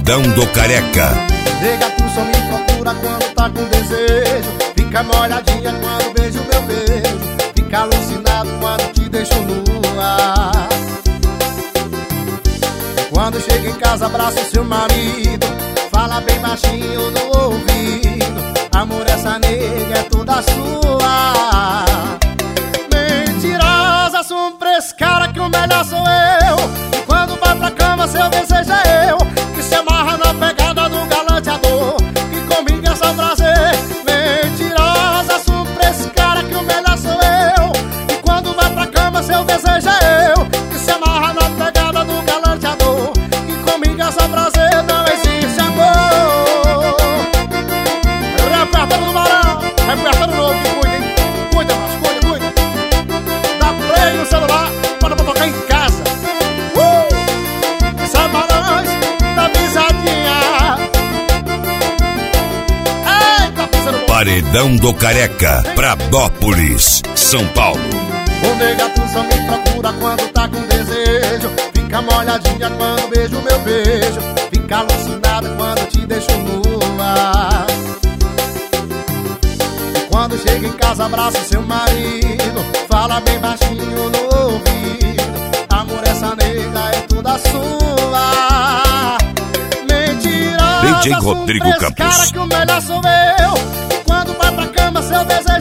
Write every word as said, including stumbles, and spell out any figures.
Paredão do Careca. Nega, tu só me procura quando tá com desejo. Fica molhadinha quando beijo meu beijo. Fica alucinado quando te deixo nua. Quando chega em casa, abraça o seu marido. Fala bem baixinho no ouvido. Amor, essa nega é toda sua. Mentirosa, sombra esse cara que o melhor sou eu. E quando vai pra cama, seu desejo é eu. Que se amarra na pegada do galanteador. Que comigo é só prazer. Mentirosa, sombra esse cara que o melhor sou eu. E quando vai pra cama, seu desejo é eu. Que se amarra na pegada do galanteador. Que comigo é só prazer, não existe amor. Repertório do Barão, repertório novo, que cuida, hein? Cuida, mas cuida, cuida. Dá play no celular, bota pra tocar em casa. Uh! Sabalões da pisadinha. Eita, parceiro bom. Paredão do Careca, Pradópolis, São Paulo. O nega, tu só me procura quando tá com desejo. Fica molhadinha quando beijo meu beijo. Fica alucinada quando te deixo nua. E quando chega em casa, abraça seu marido. Fala bem baixinho no ouvido. Amor, essa nega é toda sua. Mentirosa, D J Rodrigo esse cara Campos. que o melhor sou eu. E quando vai pra cama, seu desejo